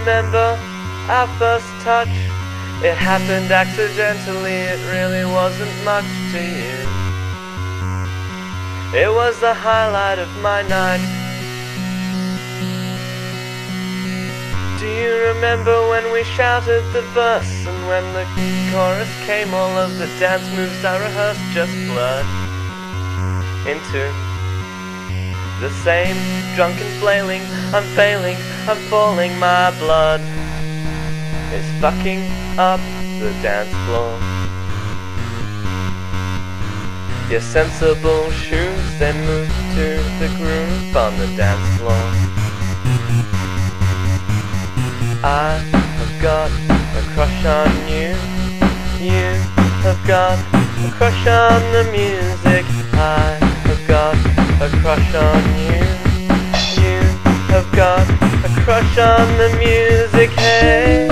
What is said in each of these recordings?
remember our first touch? It happened accidentally, it really wasn't much to you. It was the highlight of my night. Do you remember when we shouted the verse, and when the chorus came, all of the dance moves I rehearsed just blurred into the same drunken flailing? I'm failing, I'm falling, my blood is fucking up the dance floor. Your sensible shoes then move to the groove on the dance floor. I have got a crush on you. You have got a crush on the music. I have got a crush on you. You have got a crush on the music. Hey.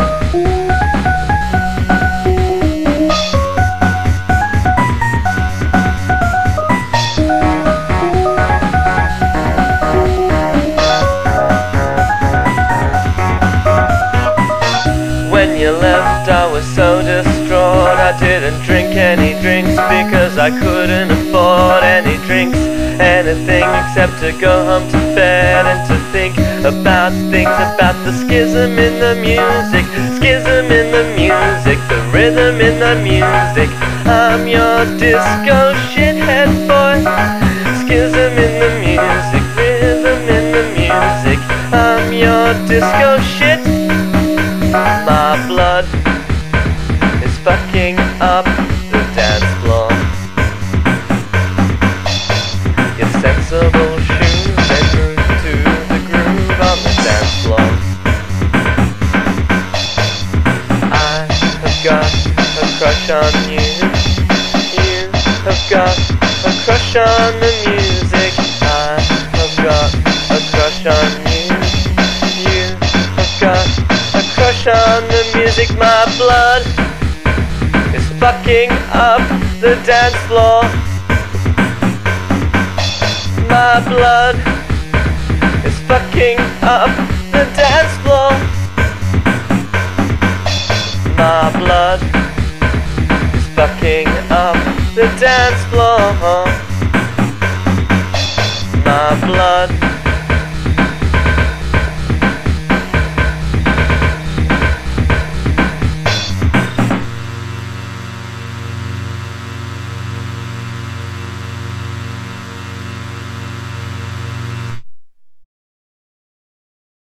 When you left, I was so distraught. I didn't drink any drinks because I couldn't afford any drinks, anything except to go home to bed and to think about things, about the schism in the music, schism in the music, the rhythm in the music. I'm your disco shithead boy. Schism in the music, rhythm in the music. I'm your disco shit. My blood is fucking up the dance floor. Your sensible shoes then move to the groove on the dance floor. I have got a crush on you. You have got a crush on the music. I have got a crush on you. You have got a crush on the music. My blood is fucking up the dance floor. My blood is fucking up the dance floor. My blood is fucking up the dance floor. My blood